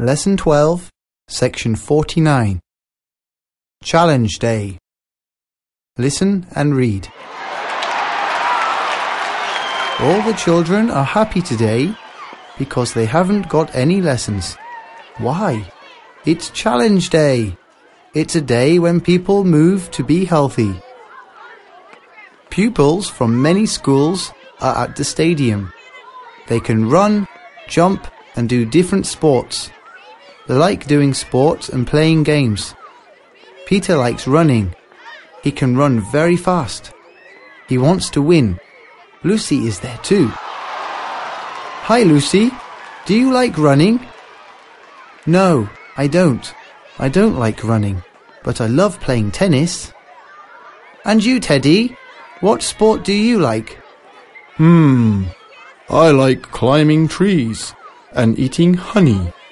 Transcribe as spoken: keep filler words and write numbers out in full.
Lesson twelve, Section forty-nine. Challenge Day. Listen and read. All the children are happy today because they haven't got any lessons. Why? It's Challenge Day. It's a day when people move to be healthy. Pupils from many schools are at the stadium. They can run, jump, and do different sports. They like doing sports and playing games. Peter likes running. He can run very fast. He wants to win. Lucy is there too. Hi, Lucy. Do you like running? No, I don't. I don't like running, but I love playing tennis. And you, Teddy? What sport do you like? Hmm, I like climbing trees and eating honey.